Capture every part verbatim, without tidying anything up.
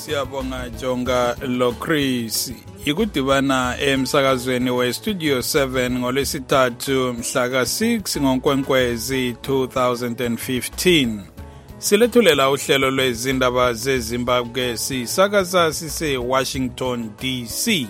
siyabonga Jonga lo Chris. Ikudibana emsakazweni we Studio seven ngolwesithathu mhla ka six ngoNkwenkwezi two thousand fifteen. Silethulela uhlelo lwezindaba zeZimbabwe sisakaza sise Washington D C.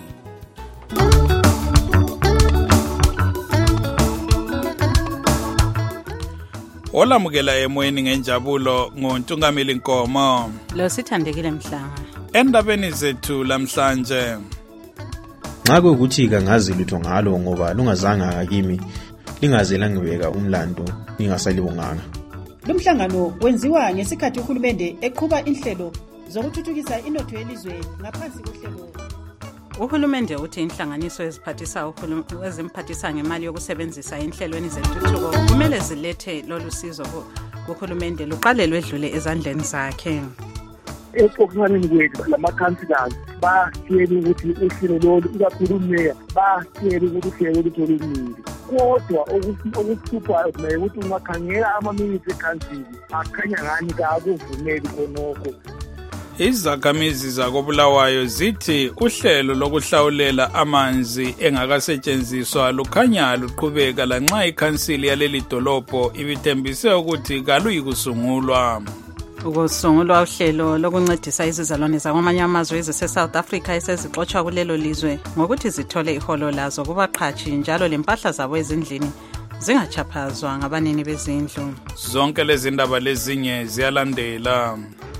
Olamukela emoyeni ngenjabulo ngoNtungameli Nkomo. Lo sithandekile Mhlanga. Endabeni zethu lamhlanje. Ngakho ukuthi kangazi lutho ngalo ngoba lungazanga ngakimi lingaze langibeka umlando ningasalibonganga. Lumhlangano wenziwa ngesikhathi uhulumende eqhuba inhlelo zokuthuthukisa inotho yelizwe ngaphansi kohlelo. Uhulumende uthi inhlanganiso eziphathisa ezimphathisa ngemali yokusebenzisa inhlelweni zentuthuko kumele zilethe lolu sizo kuhulumende luqalelwe edlule ezandleni zakhe. Ekuxoxaneni kwethu lamakhansila basiyele ukuthi uhlelo lolu ikakhulu umeya basiyele ukuthi uhlelo lutholumile kodwa okuhluphayo ukuthi ungakhangela amaminitsi ekhansili akhanya ngani kakuvumeli konoko. Izakhamizi zakobulawayo zithi uhlelo lokuhlawulela amanzi engakasetshenziswa lukhanya luqhubeka lanxa ikhansili yaleli dolobho ibithembise ukuthi kaluyikusungulwa. Ukusungulwa uhlelo lokuncedisa izizalwane zakwamanye amazwe ezise-South Africa esezixotshwa kulelo lizwe ngokuthi zithole iholo lazo kubaqhatshi njalo lempahla zabo ezindlini zingachaphazwa ngabanini bezindlu. Zonke lezi ndaba lezinye ziyalandela.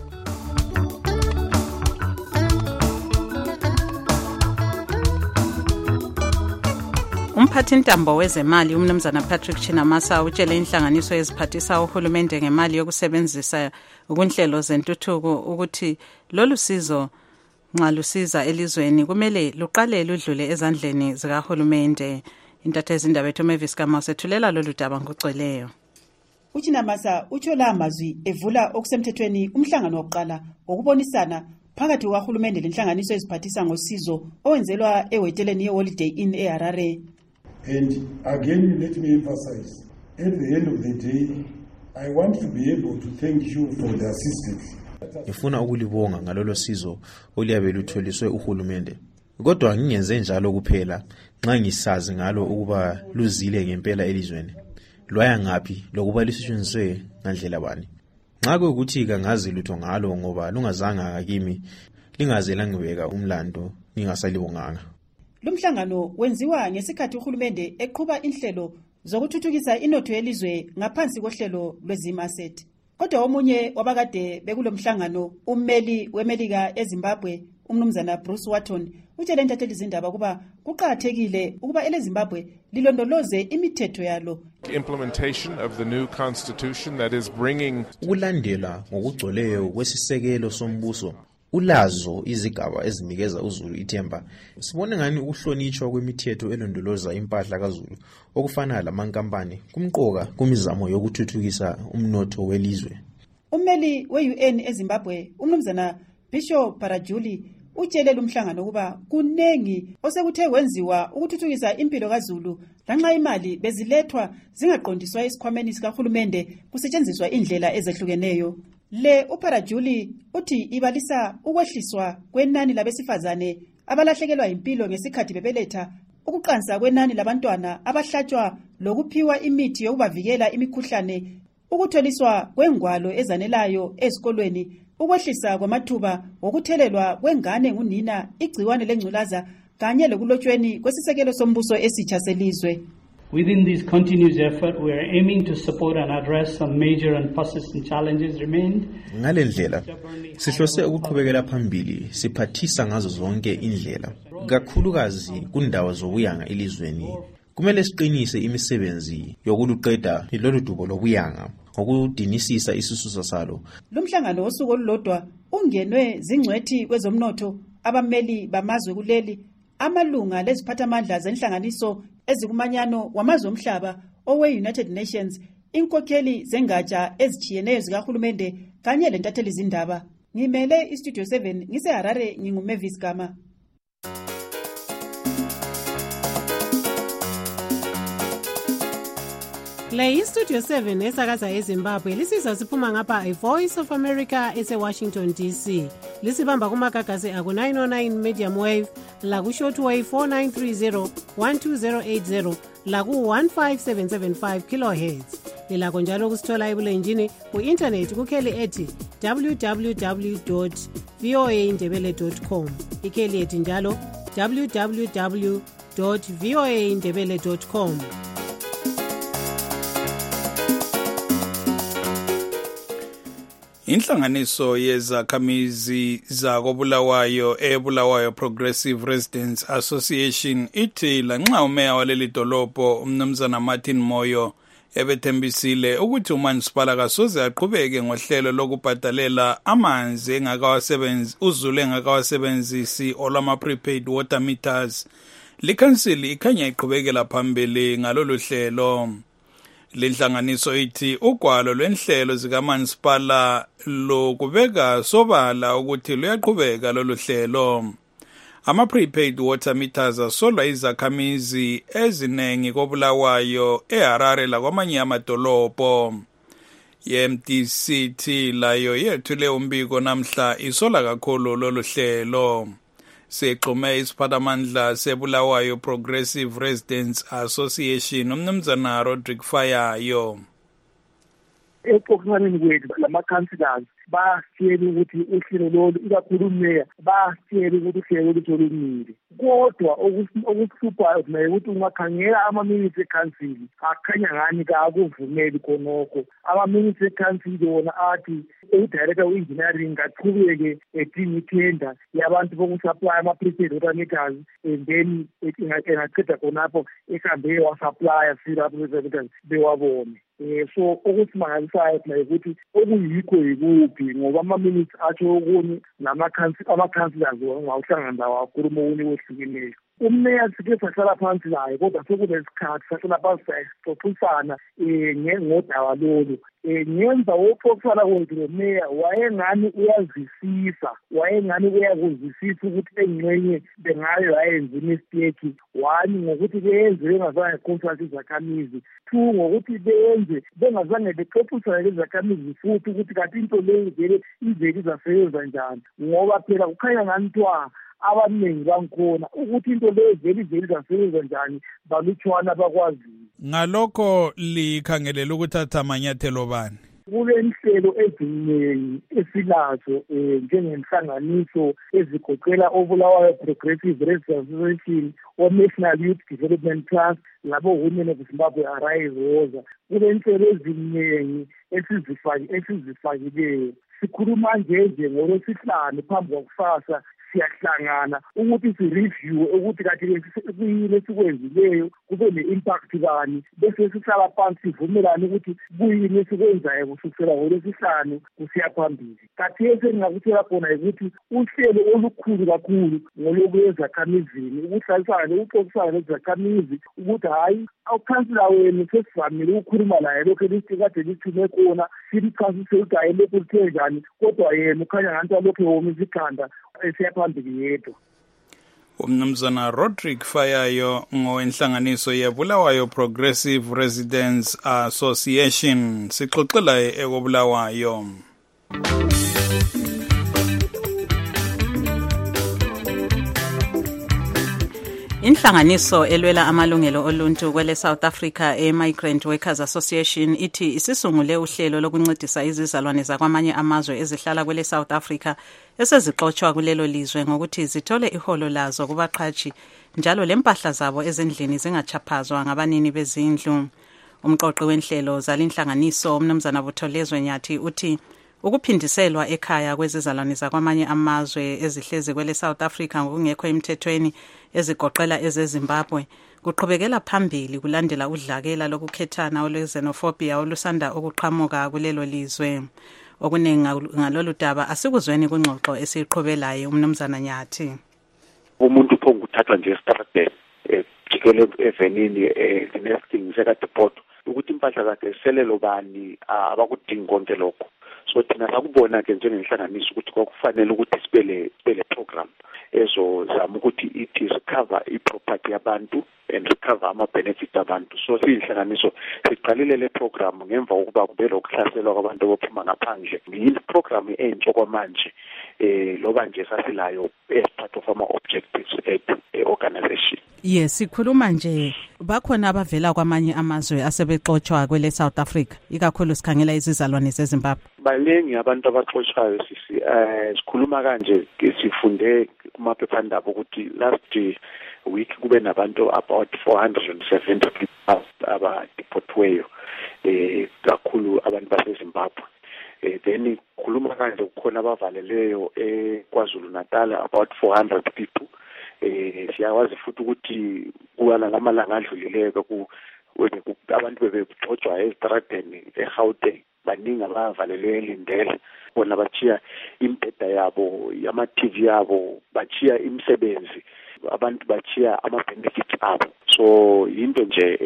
Umphathintambo wezemali umnumzana Patrick Chinamasa utshele inhlanganiso eziphathisa uhulumende ngemali yokusebenzisa ukunhlelo zentuthuko ukuthi lolu sizo nxa lusiza elizweni kumele luqale ludlule ezandleni zikahulumende. Intatheli indaba ethu Mavis Kama sethulela lolu daba ngocweleyo. UChinamasa utsho la amazwi evula okusemthethweni umhlangano wokuqala wokubonisana phakathi kwahulumende lenhlanganiso eziphathisa ngosizo owenzelwa eweteleni yeHoliday Inn eHarare. And again, let me emphasize, at the end of the day, I want to be able to thank you for the assistance. Ngifuna ukulibonga ngalolo sizo oliyabe lutholiswe uhulumende. Kodwa ngingenze njalo kuphela nxa ngisazi ngalo ukuba luzile ngempela elizweni. Lwaya ngaphi lokuba lisetshenziswe ngandlela bani. Nxa kuyikuthi kangazi lutho ngalo ngoba lungazanga ngakimi lingaze langibeka umlando ningasalibonganga. Lumhlangano wenziwa ngesikhathi uhulumende eqhuba inhlelo zokuthuthukisa inotho yelizwe ngaphansi kohlelo lwezimaset. Kodwa omunye wabakade bekulomhlangano ummeli weMelika eZimbabwe umnumzana Bruce Watton utshele intatheli izindaba kuba kuqhakathekile ukuba eleZimbabwe lilondoloze imithetho yalo. Implementation of the new constitution that is bringing ukulandela ngokugcoleyo kwesisekelo sombuso ulazo izigaba ezinikeza uZulu ithemba. Sibone ngani ukuhlonitshwa kwemithetho elondoloza impahla kaZulu okufana lamankampani kumqoka kumizamo yokuthuthukisa umnotho welizwe. Ummeli we-U N eZimbabwe umnumzana Bishop Parajuli utshele lumhlangano kuba kunengi osekuthe wenziwa ukuthuthukisa impilo kaZulu lanxa imali bezilethwa zingaqondiswa esikhwameni sikahulumende kusetshenziswa indlela ezehlukeneyo. Le uParajuli uthi ibalisa ukwehliswa kwenani labesifazane abalahlekelwa impilo ngesikhathi bebeletha, ukuqansa kwenani labantwana abahlatshwa lokuphiwa imithi yokubavikela imikhuhlane, ukutholiswa kwengwalo ezanelayo ezikolweni, ukwehlisa kwamathuba okuthelelwa kwengane ngunina igciwane lengculaza kanye lokulotshweni kwesisekelo sombuso esitsha selizwe. Within this continuous effort, we are aiming to support and address some major and persistent challenges remained. Ngalendlela sihlose ukuqhubekela phambili siphathisa ngazo zonke indlela kakhulukazi kundawo zobuyanga elizweni. Kumele siqinise imisebenzi yokuluqeda lolu dubo lobuyanga ngokudinisisa isisusa salo. Lumhlangano wosuku olulodwa ungenwe zingcwethi kwezomnotho abameli bamazwe kuleli, amalunga leziphathamandla zenhlanganiso ezikumanyano wamazwe omhlaba owe-United Nations, inkokheli zengatsha ezitshiyeneyo zikahulumende kanye lentatheli izindaba. Ngimele iStudio seven ngiseHarare, nginguMavis Kama. Le iStudio seven esakaza eZimbabwe lisizwa siphuma ngapha iVoice of America ese-Washington D C. Lisibamba kumagagasi aku nine oh nine medium wave, laku shortwave four nine three zero one two zero eight zero, laku one five seven seven five kilohertz. Lilakho njalo kusithola ebulenjini ku-internet kukheli ethi w w w dot voa indebele dot com. Ikheli ethi njalo w w w dot voa indebele dot com. Inhlanganiso yezakhamizi zakobulawayo eBulawayo Progressive Residents Association ithi lanxa umeya waleli dolobho umnumzana Martin Moyo ebethembisile ukuthi uMansipala kasoze aqhubeke ngohlelo lokubhadalela amanzi engakawasebenzi uzulu engakawasebenzisi olama prepaid water meters, likhansili ikhanya iqhubekela phambili ngalolu hlelo. Lenhlanganiso ithi ugwalo lwenhlelo zikaMansipala lokubeka sobala ukuthi luyaqhubeka lolu hlelo. Ama prepaid water meters asolwa izakhamizi ezinengi koBulawayo, eHarare lakwamanye amadolobho. I-M D C T layo yethule umbiko namhla isola kakhulu lolu hlelo. Sexhume isiphathamandla seBulawayo Progressive Residents Association umnumzana Rodrick Fayayo. Ekuxoxaneni kwethu lama-councillors basitshela ukuthi uhlelo lolu ikakhulu umeya basitshela ukuthi uhlelo lutholumile, kodwa okukuhluphayo naye ukuthi ungakhangela ama-minutes ekhansili akhanya ngani kakuvumeli khonokho. Ama-minutes ekhansili wona athi udirector we-engineering aqhubeke edinga ithenda yabantu bokusupply ama-prepaid water meters, and then engaqeda khonapho ehambe wasaplya sirapho bewabone. Eh so okusimangalisayo naye ukuthi okuyikho yikuphi ngoba ama-minutes atsho okunye nama-councillors ngawuhlangana ndawo akhuluma okunye kwehlukeneyo. Umeya sike sahlala phansi laye kodwa sekunesikhathi sahlala phansi sayixoxisana um ngodaba lolu. Um ngemva wokuxoxisana kwethu lo meya wayengani uyazwisisa wayengani uyakuzwisisa ukuthi engxenye bengayo wayenza imisteki. One, ngokuthi beyenze bengazange consult izakhamizi. Two, ngokuthi beyenze bengazange bexoxisane lezakhamizi futhi ukuthi kanti into leyo vele ivele izasebenza njani, ngoba phela kukhanya ngantwa abaningi bangikhona ukuthi into leyo vele ivele izasebenza njani balutshwana bakwaziyo. Ngalokho likhangelela ukuthatha amanyathelo bani? Kulenhlelo eziningi esilazo um njengenhlanganiso ezigoqela oBulawayo Progressive Residents Association, o-National Youth Development Trust, labo Women of Zimbabwe Arise Woza. Kulenhlelo eziningi esizifakileyo. Sikhuluma nje nje ngolwesihlanu phambi kwakusasa siyahlangana ukuthi si-review ukuthi kathi kuyini esikwenzileyo kube ne-impact bani, bese sihlala phansi sivumelane ukuthi kuyini esikwenzayo kusukela ngolwesihlanu kusiya phambili. Kathi esengingakutshela khona ukuthi uhlelo olukhulu kakhulu ngolokuyezakhamizini, ukuhlalisana ukuxoxisana nezakhamizi ukuthi hhayi ukhansila wenu sesivamile ukukhuluma laye lokhu elithi kade lithume khona simchasise ukuthi hayi lokhu lithe njani, kodwa yena ukhanya ngathi alokhu ewomisa ikhanda esiyaphambili yedwa. Umnumzana Rodrick Fayayo ngowenhlanganiso yeBulawayo Progressive Residents Association sixoxela ekobulawayo. Inhlanganiso elwela amalungelo oluntu kwele South Africa e-Migrant Workers Association ithi isisungule uhlelo lokuncedisa izizalwane zakwamanye amazwe ezihlala kwele South Africa esezixoxwa kulelo lizwe ngokuthi zithole iholo lazo kubaqhashi njalo lempahla zabo ezindlini zingachaphazwa ngabanini bezindlu. Umqoqi wenhlelo zalinhlanganiso umnumzana Butholezwe Nyathi uthi ukuphindiselwa ekhaya kwezizalwane zakwamanye amazwe ezihlezi kwele South Africa ngokungekho emthethweni ezigoqela ezeZimbabwe kuqhubekela phambili kulandela udlakela lokukhethana olwezenophobia olusanda ukuqhamuka kulelo lizwe. Okuningi ngalolu daba asikuzweni kungxoxo esiqhubelayo umnumzana Nyathi. Umuntu phongo uthathwa nje estradeni ejikele evenini enesting sekadeport ukuthi impahla zakhe selelo bani abakudingi konke lokho. So thina sakubona ke njengenhlanganiso ukuthi kwakufanele ukuthi sibele sibele program ezozama ukuthi it is cover i-property yabantu and recover ama-benefits abantu. So siyinhlanganiso siqalile le program ngemva kokuba kube lokuhlaselwa kwabantu bophuma ngaphandle. Yile program entsha kwamanje eh loba nje sasilayo as part of our objectives at organization. Yes, sikhuluma nje bakhona abavela kwamanye amazwe asebexoxwa kwele South Africa, ikakhulu sikhangela izizalwane zeZimbabwe. Baningi abantu abaxoxwayo sisi eh sikhuluma kanje sifunde kumaphephandaba ukuthi last week kube nabantu about four hundred seventy people abadeportweyo eh kakhulu abantu baseZimbabwe. Eh then khuluma kanje kukhona abavaleleyo eKwaZulu Natal about four hundred people. Eh siyawazi futhi ukuthi kuwala lamalanga adlulileke ku abantu bebexoxwa ezitradeni eGauteng baningi abavalelwe elindele bona bachiya impeda yabo yama-T V yabo bachiya imisebenzi abantu bachiya ama-benefits abo. So into nje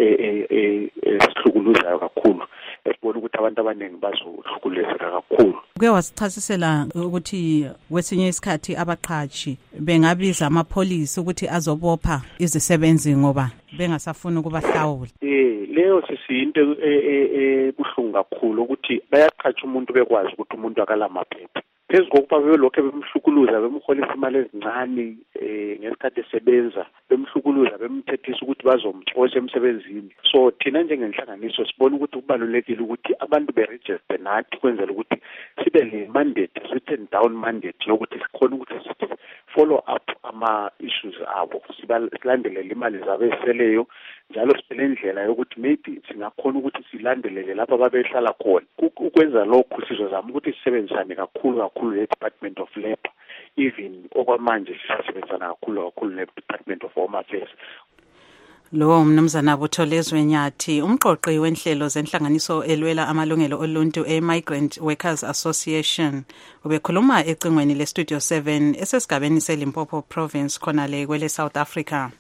esihlukuluzayo kakhulu esibona ukuthi abantu abaningi bazohlukulezeka kakhulu. Kuke wasichasisela ukuthi kwesinye isikhathi abaqhashi bengabiza amapholisi ukuthi azobopha izisebenzi ngoba bengasafuni ukubahlawula. Eh leyo sisiyinto ebuhlungu kakhulu ukuthi bayaqhatsha umuntu bekwazi ukuthi umuntu akalamaphepha. Phezu kokuba bebelokho bemhlukuluza bemholisa imali ezincane eh ngesikhathi esebenza bemhlukuluza bemthethisa ukuthi bazomxosha emsebenzini. So thina njengenhlanganiso sibona ukuthi kubalulekile ukuthi abantu beregister nathi kwenzela ukuthi sibe le mandate written down mandate yokuthi sikhona ukuthi sithi follow up ama issues abo sibalandelele imali zabo eseleyo njalo sibele indlela yokuthi maybe singakhona ukuthi silandelele lapha babehlala khona. Ukwenza lokho sizozama ukuthi sisebenzisane kakhulu kakhulu ne-Department of Labour, even okwamanje sisebenzisana kakhulu kakhulu ne-Department of Home Affairs. Lo mnumzana Butholezwe Nyathi, umqoqi wenhlelo zenhlanganiso elwela amalungelo oluntu e-Migrant Workers Association, ubekhuluma ecingweni le-Studio seven esesigabeni seLimpopo Province khona le kwele South Africa.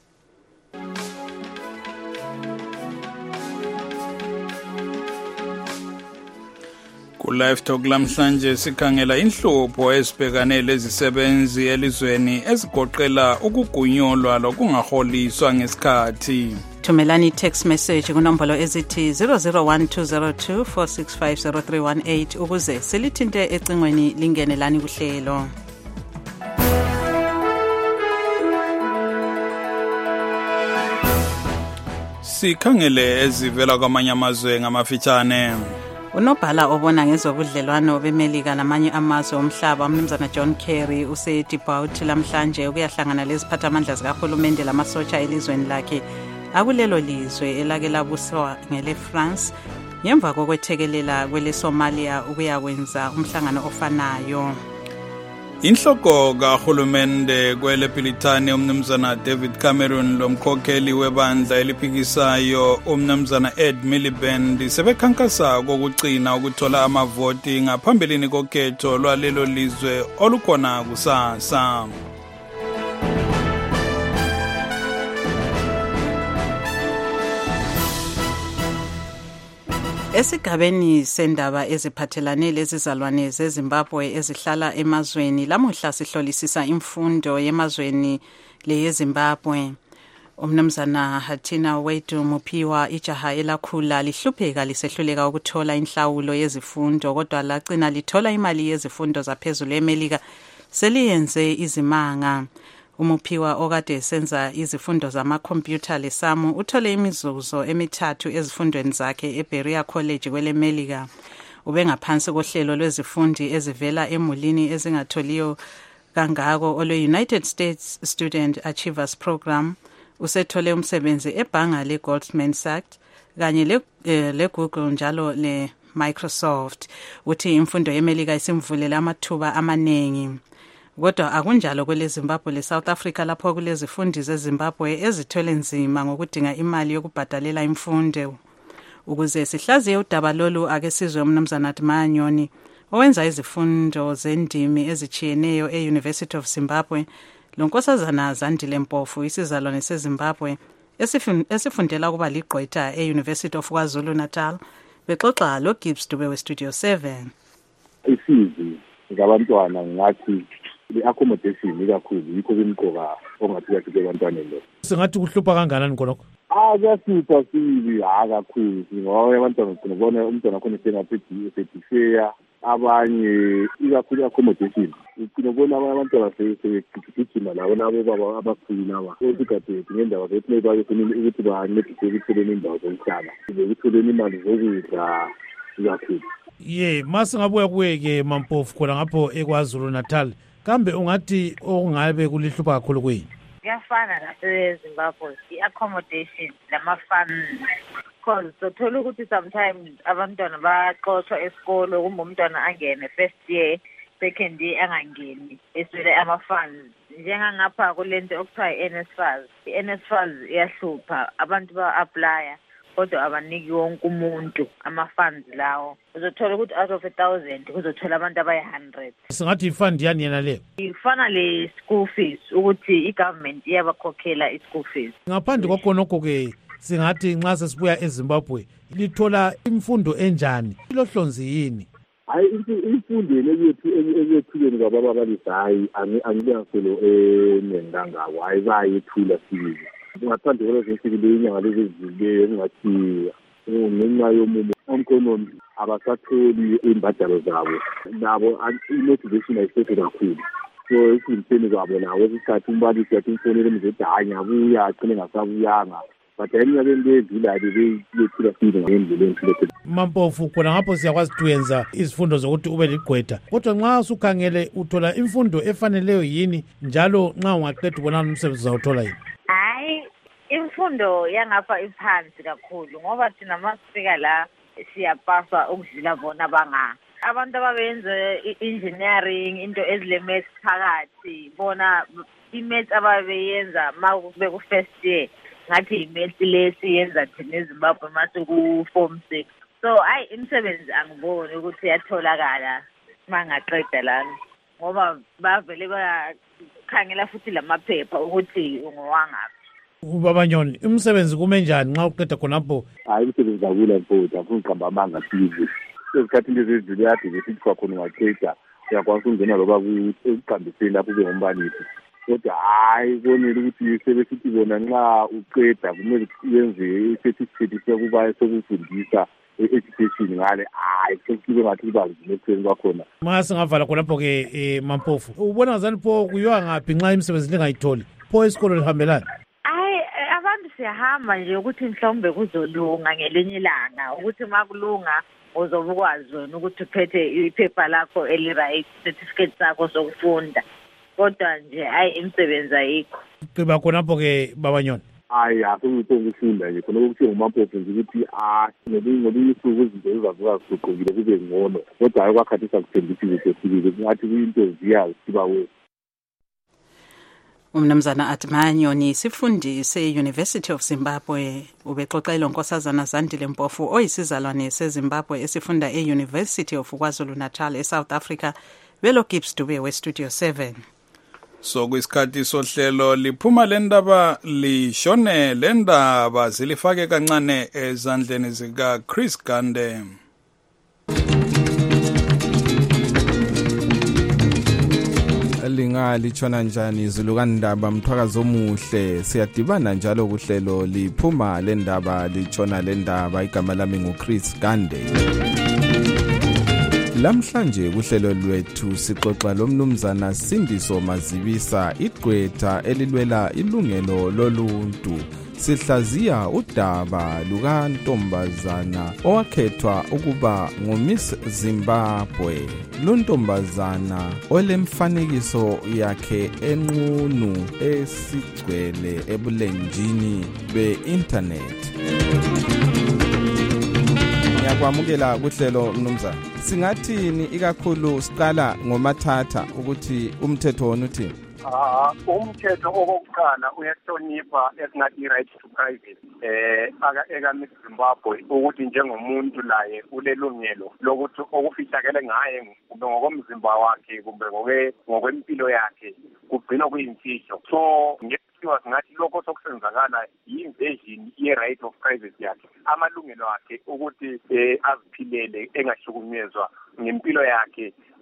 Ku-Live Talk lamhlanje sikhangela inhlupho ezibhekane lezisebenzi elizweni ezigoqela ukugunyolwa lokungaholiswa ngesikhathi. Thumelani text message kunombolo ezithi zero zero one two zero two four six five zero three one eight ukuze silithinte ecingweni lingenelani kuhlelo. Sikhangele ezivela kwamanye amazwe ngamafitshane. Unobhala obona ngezobudlelwano beMelika namanye amazwe omhlaba umnumzana John Kerry useDjibouti lamhlanje ukuyahlangana leziphathamandla zikahulumende lamasotsha elizweni lakhe akulelo lizwe elake labuswa ngele France ngemva kokwethekelela kwele Somalia ukuyakwenza umhlangano ofanayo. Inhloko kahulumende kwele Britani umnumzana David Cameron lomkhokheli webandla eliphikisayo umnumzana Ed Miliband sebekhankasa kokugcina ukuthola amavoti ngaphambilini kokhetho lwalelo lizwe olukhona kusasa. Esigabeni sendaba eziphathelane lezizalwane zeZimbabwe ezihlala emazweni lamuhla sihlolisisa imfundo yemazweni leyeZimbabwe. Umnumzana Hatina Wetu Muphiwa ijaha elakhula lihlupheka lisehluleka ukuthola inhlawulo yezifundo kodwa lagcina lithola imali yezifundo zaphezulu eMelika seliyenze izimanga. Umuphiwa okade senza izifundo zamakhompyutha lesamu uthole imizuzo emithathu ezifundweni zakhe eBerea College kwele Melika. Ubengaphansi kohlelo lwezifundi ezivela emulini ezingatholiyo kangako ole United States Student Achievers Program. Usethole umsebenzi ebhanga le Goldman Sachs kanye le, eh, le Google njalo le Microsoft. Uthi imfundo yeMelika isimvulela amathuba amanengi. Kodwa akunjalo kwele Zimbabwe le South Africa lapho kulezifundi zeZimbabwe ezithwele nzima ngokudinga imali yokubhadalela imfundo. Ukuze sihlaziye udaba lolu ake sizwe umnumzana Manyoni owenza izifundo zendimi ezichiyeneyo e-University of Zimbabwe lonkosazana Zandile Mpofu isizalwane seZimbabwe esifundela kuba ligqwetha e-University of KwaZulu Natal bexoxa lo Gibbs Dube we Studio seven. Isizi ngabantwana ngathi le-accommodation ikakhulu yikho kumqoka ongathi kuyafika ebantwaneni lo. Singathi kuhlupha kanganani khonokho? Ah, kuyasipha sibi ha kakhulu ngoba abantwana sibona umntwana khona sengathi esedifeya abanye ikakhulu accommodation. Ugcina bona abantwana sebegijima labo nabo baba abakhulu laba. Okukade ngendaba zokuthi bayofuna ukuthi bancedise ukutholeni indawo zokuhlala. Ukutholeni imali zokudla ikakhulu. Ye, masingabuya kuweke Mampofu khona ngapho eKwaZulu Natal. Kambe ungathi okungabe kulihlupha kakhulu kuyini? Kuyafana naseZimbabwe, i-accommodation lama-funds. Because sothola ukuthi sometimes abantwana baxoshwa esikolo kumbe umntwana angene first year, second year angangeni eswele ama-funds. Njengangapha kulento okuthiwa i-N S F A S. I-N S F A S iyahlupha, abantu ba-aplya kodwa abaniki wonke umuntu ama-funds lawo. Uzothola ukuthi out of a thousand kuzothola abantu abayi-hundred. Singathi ifund yani yena leyo? Ifana le-school fees ukuthi i-government iyabakhokhela i-school fees. Ngaphandle kwakhonokho-ke singathi nxa sesibuya eZimbabwe lithola imfundo enjani? Ilohlonzi yini? Hayi imfundo ekwethuleni kwababalisi hayi angibaselo enengangako hayi bayethula sibili. Ngaphandle kwalezo zinsuku lenyanga lezi ezileyo engathi ngenxa yomumo omkonomi abasatholi imbadalo zabo nabo i-motivation ayisekho kakhulu. So esimtheni kwabo nawo isikhathi umbalisi yathi imfonele emzodanya abuya agcine ngasabuyanga. But eminyakeni leyedlulayo beyethula sibili ngendlela enhle. Mampofu khona ngapho siyakwazi ukuyenza izifundo zokuthi ube ligqwetha. Kodwa nxa usukhangele uthola imfundo efaneleyo yini njalo nxa ungaqeda ubonana umsebenzi uzawuthola yini? Hayi, imfundo yangapha iphansi kakhulu ngoba thina masifika la siyapaswa ukudlula bona banga. Abantu ababenza i-engineering into ezile-maths phakathi bona i-maths ababeyenza ma beku first year ngathi i-maths lesi yenza thina eZimbabwe mase ku form six. So hayi imisebenzi angiboni ukuthi yatholakala mangaqeda lana ngoba bavele bakhangela futhi lamaphepha ukuthi ungowangaphi. Ubabanyoni umsebenzi kume njani nxa uqeda khonapho? Hayi umsebenzi akula mfowethu afuna uqamba amanga sizi. Esikhathini lezi ezidlule yade besithi kwakhona ungaqeda uyakwazi ukungena loba ekuqambiseni lapho ube ngumbalisi. Kodwa hayi bonile ukuthi sebesithi bona nxa uqeda kumele uyenze i-certificate sokuba sokufundisa e-education ngale hayi sekuke ngathi kubanzima ekutheni kwakhona. Ma singavala khonapho-ke Mampofu ubona ngazani pho kuyiwa ngaphi nxa imisebenzi lingayitholi pho isikolo lihambelani? Hayi abantu siyahamba nje ukuthi mhlawumbe kuzolunga ngelinye ilanga ukuthi ma kulunga uzobe ukwazi wena ukuthi uphethe iphepha lakho eli-right certificate sakho sokufunda. Kodwa nje hayi imisebenzi ayikho. Qiba khonapho-ke Babanyoni? Hayi akusho ukufunda nje khona ukuthi nguMampofu nje ukuthi ah ngelinye isuku izinto zizavuka ziguqukile kube ngcono kodwa hayi kwakhathisa kuthembisa izinto sibili ngathi kuyinto ziyazi siba we. Umnumzana Atmanyoni sifundi se-University of Zimbabwe ubexoxela uNkosazana Zandile Mpofu oyisizalwane seZimbabwe esifunda e-University of KwaZulu Natal eSouth Africa velo Gibbs Dube we-Studio seven. So kwisikhathi sohlelo liphuma lendaba lishone lendaba zilifake kancane ezandleni zika Chris Gande. Linga lichona njani izulu kandaba mthwakazo omuhle siyadibana njalo kuhlelo liphuma lendaba lichona lendaba igama lami nguChris Gande. Lamhlanje kuhlelo lwethu sixoxa lomnumzana Sindiso Mazibisa igqwetha elilwela ilungelo loluntu. Sihlaziya udaba lukantombazana owakhethwa ukuba nguMiss Zimbabwe. Luntombazana olemfanekiso yakhe enqunu esigcwele ebulenjini be-internet. Ngiyakwamukela kuhlelo mnumzana. Singathini ikakhulu siqala ngomathatha ukuthi umthetho wona uthini? Ah, umthetho okokuqala uyahlonipha esingathi right to privacy eh aka eka Miss Zimbabwe ukuthi njengomuntu laye ulelungelo lokuthi okufihlakele ngaye kumbe ngokomzimba wakhe kumbe ngoke ngokwempilo yakhe kugcina kuyimfihlo. So ngesiwa singathi lokho sokusenzakala yi-invasion ye-right of privacy yakhe, amalungelo akhe ukuthi eh aziphilele engahlukunyezwa ngempilo yakhe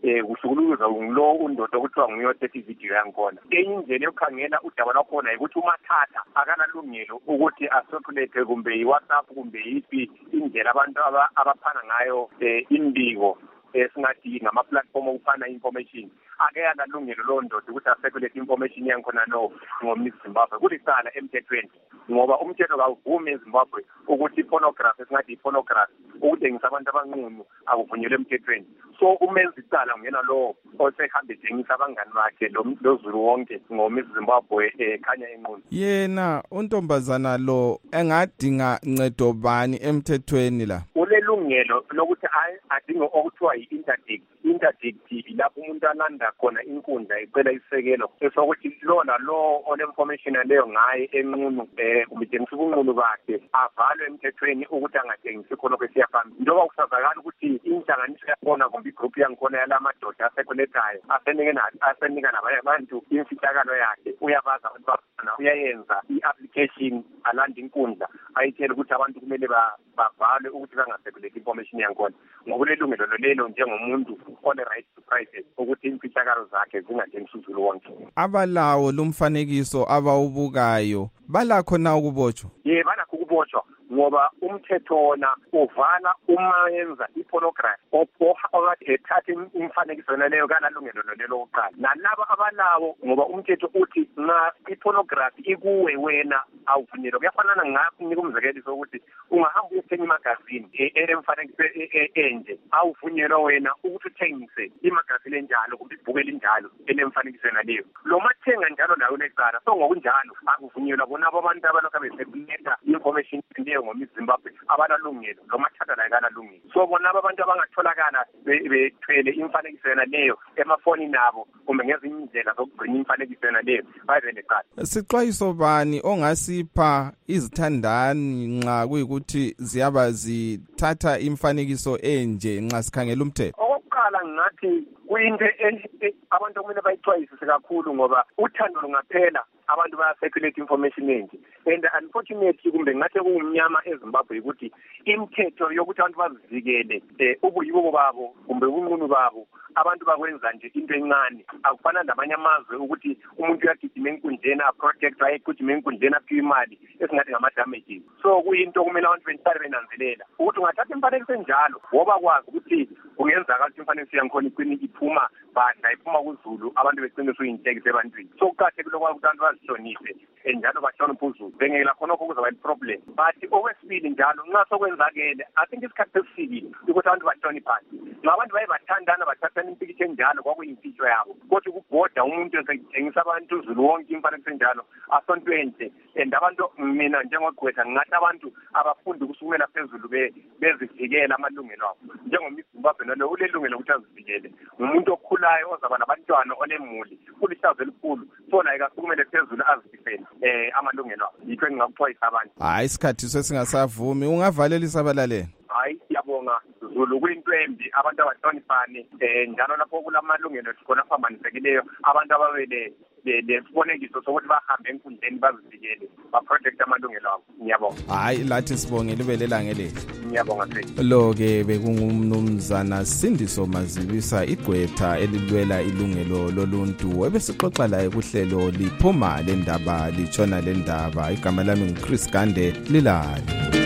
eh kuhlukuluza ngilo undodo okuthiwa nguyothethe ivideo yankhona. Enye indlela yokukhangela udaba lwakhona ukuthi umathatha akanalungelo ukuthi asirculate kumbe iWhatsApp kumbe yiphi indlela abantu abaphana ngayo imbiko esingathi ngama-platform okufana information. Ake akalungelo lo ndoda ukuthi asirculate information yankhona no ngoMiss Zimbabwe. Kulicala emthethweni ngoba umthetho kawuvumi eZimbabwe ukuthi pornography esingathi pornography ukudengisa abantu abanqunu akuvunyelwe emthethweni. So umenza icala ngena lo osehambe edengisa abangani bakhe lo Zulu wonke ngoMiss Zimbabwe ekhanya enqunu. Yena untombazana lo engadinga ncedo bani emthethweni la? Ulelungelo lokuthi adinga okuthiwa yi-interdict. Interdict ilapho umuntu alanda khona inkundla icela isekelo esokuthi lona lo one-information leyo ngaye enqunu kumbe dengisa ubunqunu bakhe avalwe emthethweni ukuthi angadengisi khona kwesiya phambili. Njengoba kusazakala ukuthi inhlanganiso yakhona kumbe igroup yankhona yalamadoda asekoletayo asenika nabanye abantu imfihlakalo yakhe uyabaza abantu bafana uyayenza i-application alanda inkundla ayitshela ukuthi abantu kumele bavalwe ukuthi bangasekuleti information yankhona ngoba lelungelo lelo njengomuntu one right to privacy ukuthi imfihlakalo zakhe zingadengisi uzulu wonke. Abalawo lumfanekiso abawubukayo balakho na ukubotshwa? Ye balakho ukubotshwa ngoba umthetho wona uvala uma yenza ipornography okade ethatha imfanekiso leyo kanalungelo lelo oqala nalabo abalawo ngoba umthetho uthi na ipornography ikuwe wena awuvunyelwa. Kuyafanana ngakunika umzekeliso ukuthi ungahamba uyothenga imagazini emfanekiso enje awuvunyelwa wena ukuthi uthengise imagazini enjalo kumbe ibhuku elinjalo enemfanekiso leyo. Lo mathenga njalo nayo lecala so ngokunjalo akuvunyelwa bona abantu abalokho besekuleta information leyo ngoMiss Zimbabwe abanalungelo lo mathatha la kanalungelo. So bona abantu abangatholakala bethwele imfanekiso leyo emafonini nabo kumbe ngezinye indlela zokugcina imfanekiso leyo bayibe lecala. Sixwayiso bani ongasipha izithandani nxa kuyikuthi ziyaba zithatha imfanekiso enje nxa sikhangela umthetho? Okokuqala ngathi kuyinto abantu kumele bayixwayisise kakhulu ngoba uthando lungaphela abantu baya-circulate information enje. And unfortunately kumbe ngathi kuwumnyama eZimbabwe ukuthi imithetho yokuthi abantu bazivikele ubuyibo babo kumbe ubunqunu babo abantu bakwenza nje into encane. Akufana namanye amazwe ukuthi umuntu uyagijima enkundleni aprotect ayegijima enkundleni aphiwe imali esingathi ngama-damages. So kuyinto kumele abantu benhlale benanzelela ukuthi ungathatha imfanekiso enjalo woba kwazi ukuthi kungenzakala ukuthi imfanekiso yankhona iqine iphuma badla iphuma kuZulu abantu begcine suyintekisi ebantwini. So kuqakathekile ukuthi abantu bazihloniphe njalo bahloniphe uZulu bengela khonokho kuzaba i-problem. But okwesibili njalo nxa sokwenzakele I think isikhathi sesifikile ukuthi abantu bahloniphane. Nxa abantu baye bathandana bathathana impikitsho enjalo kwakuyimfihlo yabo kodwa ukubhoda umuntu esengisa abantu uZulu wonke imfanekiso enjalo asonto enhle. And abantu mina njengogqwetha ngathi abantu abafundi kusukela phezulu bezivikela amalungelo abo njengoMiss Zimbabwe nalo ulelungelo ukuthi azivikele. Umuntu okhulayo ozaba nabantwana onemuli kulihlazo elikhulu so naye kasukumele phezulu azidifende eh amalungelo abo. Yikho engingakuxwayisa abantu. Hayi isikhathi sesingasavumi ungavalelisa abalaleli. Hayi siyabonga Zulu kuyinto embi abantu abahlonipane eh njalo lapho kulamalungelo khona aphambanesekileyo abantu ababele lesibonekiso sokuthi bahambe enkundleni bazivikele baprotect amalungelo abo. Ngiyabonga. Hayi lathi sibonge libelela ngelihle. Ngiyabonga phela. Lo ke bekungumnumzana Sindiso Mazibisa igqwetha elilwela ilungelo loluntu ebesixoxa laye kuhlelo liphuma lendaba litshona lendaba. Igama lami nguChris Gande lilali.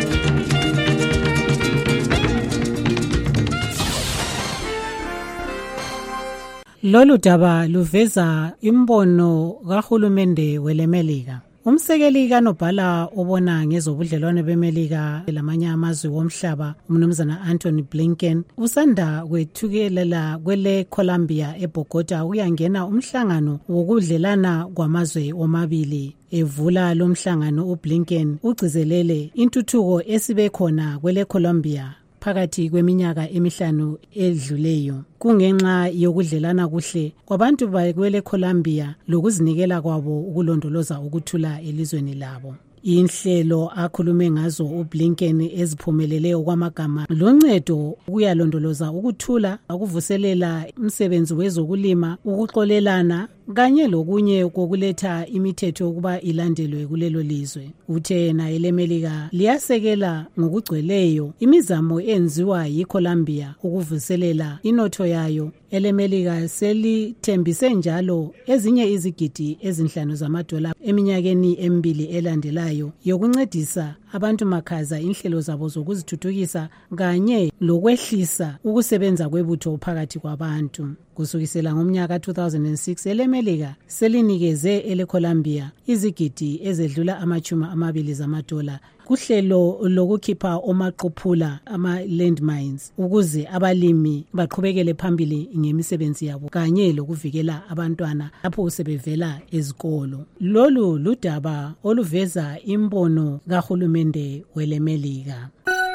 Lolu daba luveza imbono kahulumende welemelika. Umsekeli kaNobhala obona ngezobudlelwane bemelika lamanye amazwe womhlaba umnumzana Anthony Blinken usanda kwethukelela kwele Colombia eBogota uyangena umhlangano wokudlelana kwamazwe omabili. Evula lo mhlangano uBlinken ugcizelele intuthuko esibe khona kwele Colombia phakathi kweminyaka emihlanu edluleyo kungenxa yokudlelana kuhle kwabantu bakwele Colombia lokuzinikela kwabo ukulondoloza ukuthula elizweni labo. Inhlelo akhulume ngazo uBlinken eziphumelele okwamagama loncedo ukuyalondoloza ukuthula ukuvuselela umsebenzi wezokulima ukuxolelana kanye lokunye kokuletha imithetho ukuba ilandelwe kulelo lizwe. Uthe yena elemelika liyasekela ngokugcweleyo imizamo enziwa yiColumbia ukuvuselela inotho yayo. Elemelika selithembise njalo ezinye izigidi ezinhlanu zamadola eminyakeni emibili elandelayo yokuncedisa abantu makhaza inhlelo zabo zokuzithuthukisa kanye lokwehlisa ukusebenza kwebutho phakathi kwabantu. Kusukisela ngomnyaka two thousand six elemelika selinikeze eleColumbia izigidi ezedlula amachuma amabili zamadola kuhlelo lokukhipha omaqhuphula ama-landmines ukuze abalimi baqhubekele phambili ngemisebenzi yabo kanye lokuvikela abantwana lapho sebevela ezikolo. Lolu ludaba oluveza imbono kahulumende welemelika.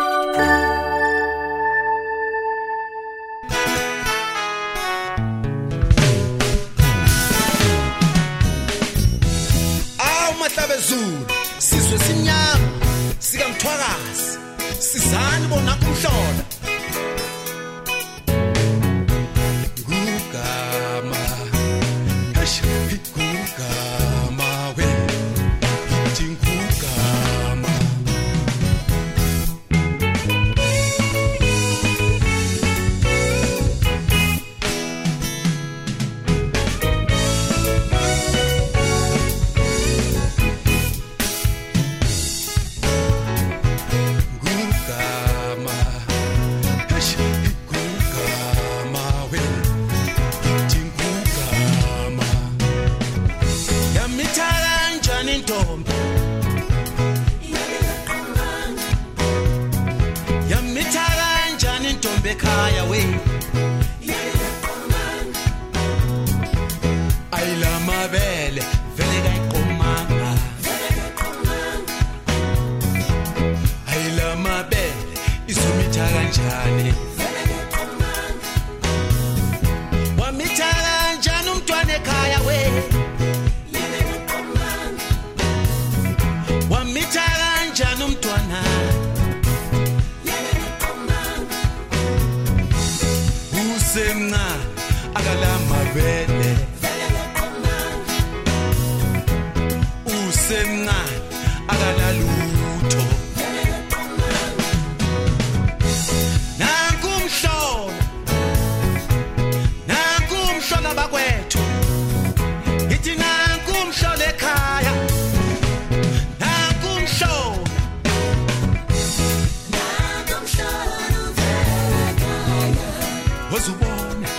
Mahlabezulu sizwe sinyama sikamthwakazi sizani bona kumhlola ngugama eish ngugama we ngugama Kaya we ayila mabele vele kayiqomanga ayila mabele izomitha kanjani wamitha kanjani umntwana ekhaya we wamitha kanjani umntwana semna akala mabele usemna akala lutho nakumhlola nakumhlola bakwethu ithi nakumhlola ekhaya nakumhlola wazubona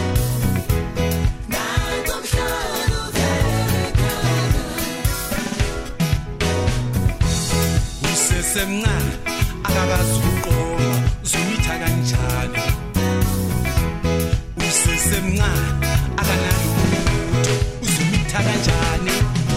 usesemna akakazuqoma zumitha kanjani usesemna akanalutho uzumitha kanjani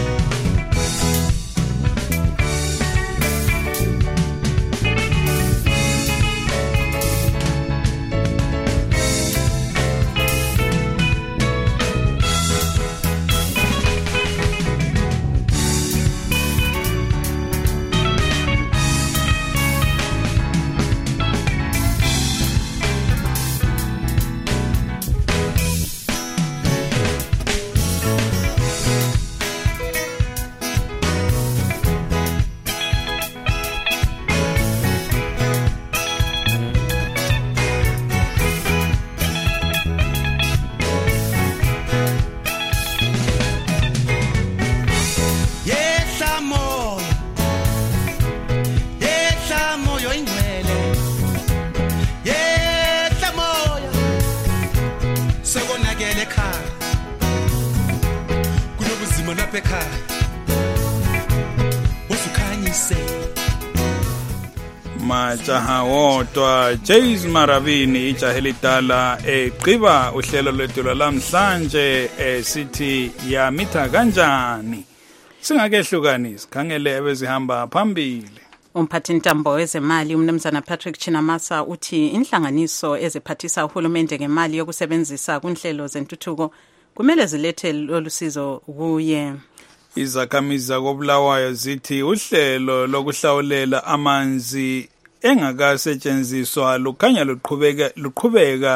majaha wodwa James Maravini ijaha elidala eqiba uhlelo lwethu lamhlanje esithi yamitha kanjani singakehlukanisi khangele ebezihamba phambili. Umphathintambo wezemali umnumzana Patrick Chinamasa uthi inhlanganiso eziphathisa uhulumende ngemali yokusebenzisa kunhlelo zentuthuko kumele zilethe lolusizo kuye. Izakhamizi kobulawayo zithi uhlelo lokuhlawulela amanzi engakasetshenziswa lukhanya luqhubeka luqhubeka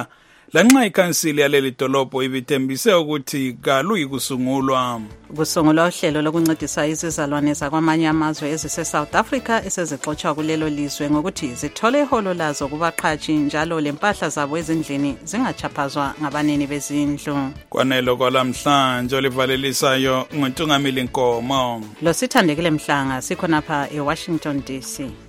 lanxa ikhansili yaleli dolobho ibithembise ukuthi kaluyi kusungulwa kusungulwa uhlelo lokuncedisa izizalwane zakwamanye amazwe ezise-South Africa esezixotshwa kulelo lizwe ngokuthi zithole iholo lazo kubaqhatshi njalo lempahla zabo ezindlini zingachaphazwa ngabanini bezindlu. Kwanelo kwalamhlanje olivalelisayo nguNtungamili Nkomo. Lo sithandekile Mhlanga sikhonapha eWashington D C.